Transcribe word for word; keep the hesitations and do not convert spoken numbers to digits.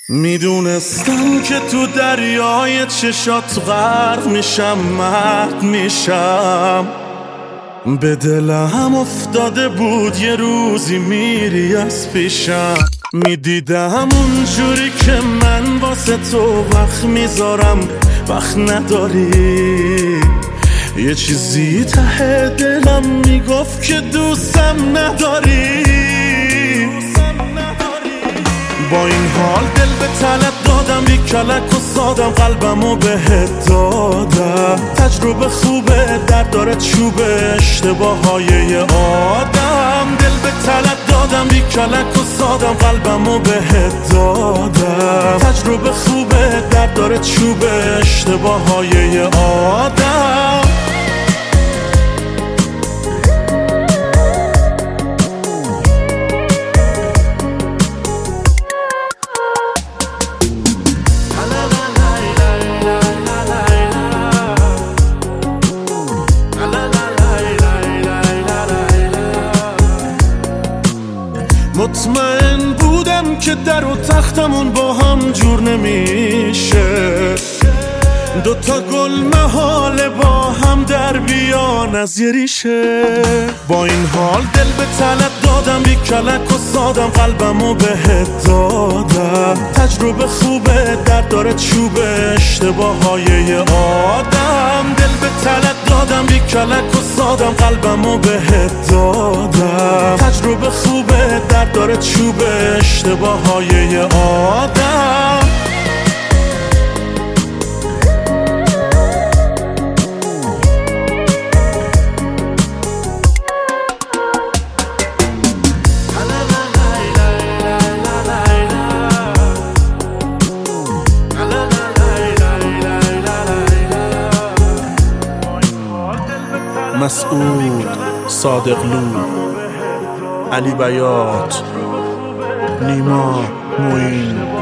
میدونستم که تو دریای چشات غرق میشم، مرد میشم. به دلم افتاده بود یه روزی میری از پیشم. میدیدم اونجوری که من واسه تو وقت میذارم، وقت نداری. یه چیزی ته دلم میگفت که دوستم نداری. با این حال دل به طلب دادم، بی کلک و سادم قلبمو بهت دادم. تجربه خوبه، درد داره چوبه، اشتباههای یه آدم. دل به طلب دادم، بی کلک و سادم قلبمو بهت دادم. تجربه خوبه، درد داره چوبه، اشتباههای یه آدم. مطمئن بودم که در و تختمون با هم جور نمیشه. دوتا گل محاله با هم در بیان از یه ریشه. با این حال دل به طلب دادم، بی کلک و سادم قلبمو بهت دادم. تجربه خوبه، درد داره چوبه، اشتباههای یه آدم. دل به طلب دادم، بی کلک و سادم قلبمو بهت دادم. تجربه خوبه، درد داره چوبه، اشتباههای یه آدم. مسعود، صادقلو، علی بیات، نیما، موین.